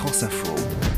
France Info.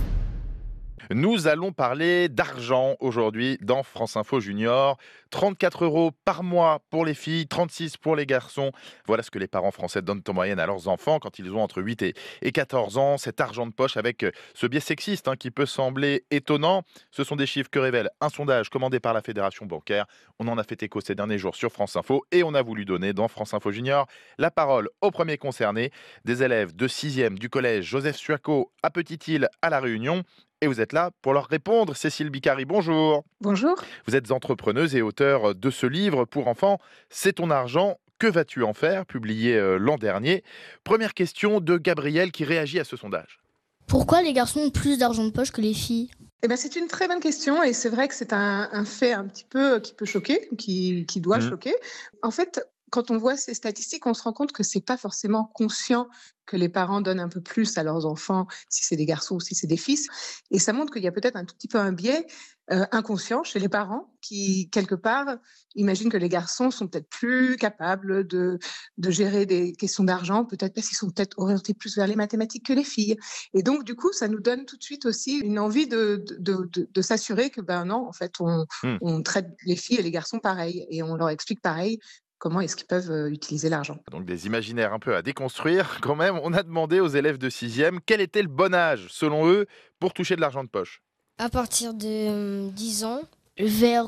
Nous allons parler d'argent aujourd'hui dans France Info Junior. 34 € par mois pour les filles, 36 pour les garçons. Voilà ce que les parents français donnent en moyenne à leurs enfants quand ils ont entre 8 et 14 ans. Cet argent de poche avec ce biais sexiste qui peut sembler étonnant. Ce sont des chiffres que révèle un sondage commandé par la Fédération bancaire. On en a fait écho ces derniers jours sur France Info et on a voulu donner dans France Info Junior la parole aux premiers concernés, des élèves de 6e du collège Joseph Suaco à Petite-Île à La Réunion. Et vous êtes là pour leur répondre. Cécile Bicari, bonjour. Bonjour. Vous êtes entrepreneuse et auteure de ce livre pour enfants, C'est ton argent, que vas-tu en faire, publié l'an dernier. Première question de Gabriel qui réagit à ce sondage. Pourquoi les garçons ont plus d'argent de poche que les filles ? C'est une très bonne question et c'est vrai que c'est un fait un petit peu qui peut choquer, qui doit choquer. En fait, quand on voit ces statistiques, on se rend compte que c'est pas forcément conscient que les parents donnent un peu plus à leurs enfants, si c'est des garçons ou si c'est des fils. Et ça montre qu'il y a peut-être un tout petit peu un biais inconscient chez les parents qui, quelque part, imaginent que les garçons sont peut-être plus capables de gérer des questions d'argent, peut-être parce qu'ils sont peut-être orientés plus vers les mathématiques que les filles. Et donc, du coup, ça nous donne tout de suite aussi une envie de s'assurer que, non, en fait, on traite les filles et les garçons pareil et on leur explique pareil comment est-ce qu'ils peuvent utiliser l'argent. Donc des imaginaires un peu à déconstruire. Quand même, on a demandé aux élèves de 6e quel était le bon âge, selon eux, pour toucher de l'argent de poche. À partir de 10 ans, vers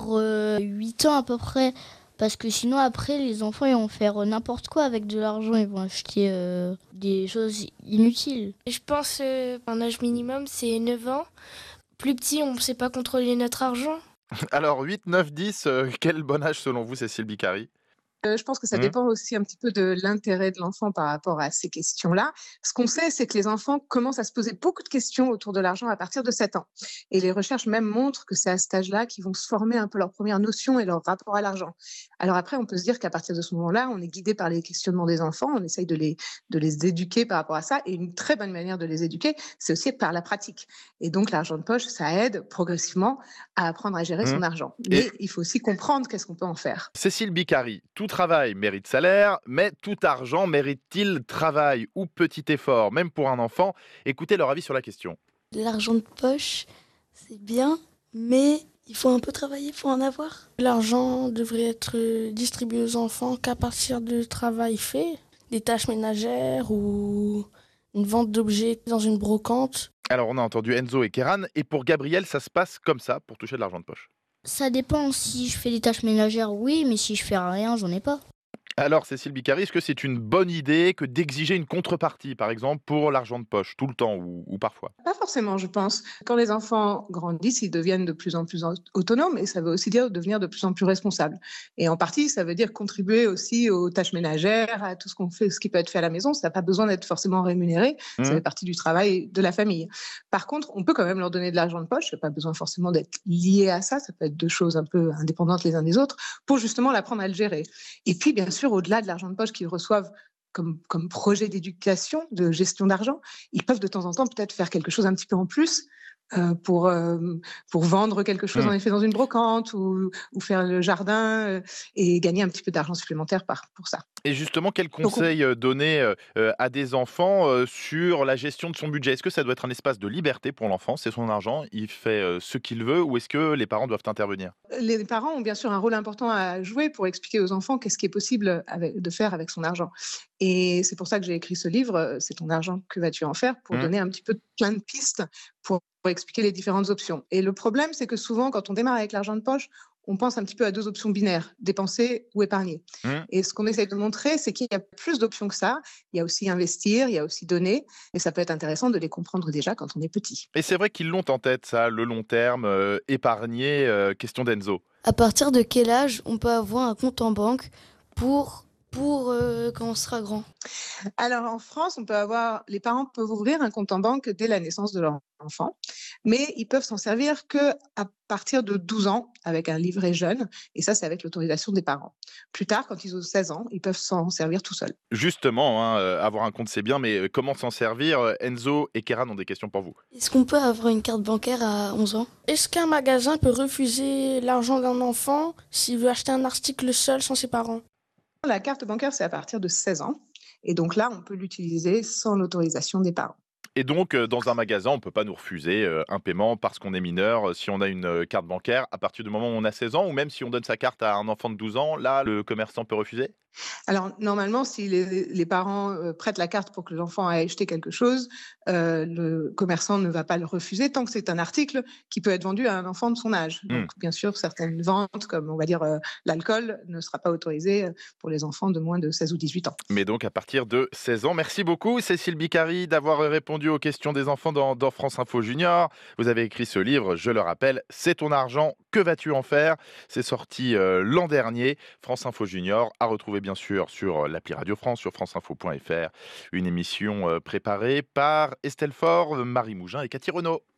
8 ans à peu près. Parce que sinon, après, les enfants ils vont faire n'importe quoi avec de l'argent. Ils vont acheter des choses inutiles. Je pense qu'un âge minimum, c'est 9 ans. Plus petit, on ne sait pas contrôler notre argent. Alors 8, 9, 10, quel bon âge selon vous, Cécile Bicari ? Je pense que ça dépend aussi un petit peu de l'intérêt de l'enfant par rapport à ces questions-là. Ce qu'on sait, c'est que les enfants commencent à se poser beaucoup de questions autour de l'argent à partir de 7 ans. Et les recherches même montrent que c'est à cet âge-là qu'ils vont se former un peu leurs premières notions et leur rapport à l'argent. Alors après, on peut se dire qu'à partir de ce moment-là, on est guidé par les questionnements des enfants, on essaye de les éduquer par rapport à ça. Et une très bonne manière de les éduquer, c'est aussi par la pratique. Et donc l'argent de poche, ça aide progressivement à apprendre à gérer son argent. Mais il faut aussi comprendre qu'est-ce qu'on peut en faire. Cécile Bicari, tout travail mérite salaire, mais tout argent mérite-t-il travail ou petit effort, même pour un enfant ? Écoutez leur avis sur la question. L'argent de poche, c'est bien, mais il faut un peu travailler pour en avoir. L'argent devrait être distribué aux enfants qu'à partir du travail fait, des tâches ménagères ou une vente d'objets dans une brocante. Alors on a entendu Enzo et Kéran, et pour Gabriel, ça se passe comme ça pour toucher de l'argent de poche. Ça dépend. Si je fais des tâches ménagères, oui, mais si je fais rien, j'en ai pas. Alors Cécile Bicari, est-ce que c'est une bonne idée que d'exiger une contrepartie, par exemple, pour l'argent de poche, tout le temps ou parfois ? Pas forcément, je pense. Quand les enfants grandissent, ils deviennent de plus en plus autonomes et ça veut aussi dire devenir de plus en plus responsables. Et en partie, ça veut dire contribuer aussi aux tâches ménagères, à tout ce qu'on fait, ce qui peut être fait à la maison. Ça n'a pas besoin d'être forcément rémunéré. Ça fait partie du travail de la famille. Par contre, on peut quand même leur donner de l'argent de poche. Ça n'a pas besoin forcément d'être lié à ça. Ça peut être deux choses un peu indépendantes les uns des autres pour justement l'apprendre à le gérer. Et puis, bien sûr, au-delà de l'argent de poche qu'ils reçoivent comme projet d'éducation, de gestion d'argent, ils peuvent de temps en temps peut-être faire quelque chose un petit peu en plus pour vendre quelque chose en effet dans une brocante ou faire le jardin et gagner un petit peu d'argent supplémentaire pour ça. Et justement, quels conseils donner à des enfants sur la gestion de son budget ? Est-ce que ça doit être un espace de liberté pour l'enfant ? C'est son argent, il fait ce qu'il veut, ou est-ce que les parents doivent intervenir ? Les parents ont bien sûr un rôle important à jouer pour expliquer aux enfants qu'est-ce qui est possible de faire avec son argent. Et c'est pour ça que j'ai écrit ce livre, C'est ton argent, que vas-tu en faire ? Pour donner un petit peu plein de pistes pour expliquer les différentes options. Et le problème, c'est que souvent, quand on démarre avec l'argent de poche, on pense un petit peu à deux options binaires, dépenser ou épargner. Et ce qu'on essaie de montrer, c'est qu'il y a plus d'options que ça. Il y a aussi investir, il y a aussi donner. Et ça peut être intéressant de les comprendre déjà quand on est petit. Et c'est vrai qu'ils l'ont en tête, ça, le long terme, épargner, question d'Enzo. À partir de quel âge on peut avoir un compte en banque pour quand on sera grand ? Alors en France, les parents peuvent ouvrir un compte en banque dès la naissance de leur enfant, mais ils peuvent s'en servir qu'à partir de 12 ans avec un livret jeune, et ça c'est avec l'autorisation des parents. Plus tard, quand ils ont 16 ans, ils peuvent s'en servir tout seuls. Justement, avoir un compte c'est bien, mais comment s'en servir ? Enzo et Kéran ont des questions pour vous. Est-ce qu'on peut avoir une carte bancaire à 11 ans ? Est-ce qu'un magasin peut refuser l'argent d'un enfant s'il veut acheter un article seul sans ses parents ? La carte bancaire, c'est à partir de 16 ans. Et donc là, on peut l'utiliser sans l'autorisation des parents. Et donc, dans un magasin, on ne peut pas nous refuser un paiement parce qu'on est mineur, si on a une carte bancaire, à partir du moment où on a 16 ans, ou même si on donne sa carte à un enfant de 12 ans, là, le commerçant peut refuser? Alors, normalement, si les parents prêtent la carte pour que l'enfant aille acheter quelque chose, le commerçant ne va pas le refuser tant que c'est un article qui peut être vendu à un enfant de son âge. Mmh. Donc, bien sûr, certaines ventes, comme on va dire l'alcool, ne sera pas autorisé pour les enfants de moins de 16 ou 18 ans. Mais donc à partir de 16 ans. Merci beaucoup Cécile Bicari d'avoir répondu aux questions des enfants dans France Info Junior. Vous avez écrit ce livre, je le rappelle, C'est ton argent, que vas-tu en faire? C'est sorti l'an dernier. France Info Junior à retrouver bien sûr sur l'appli Radio France, sur franceinfo.fr. Une émission préparée par Estelle Faure, Marie Mougin et Cathy Renaud.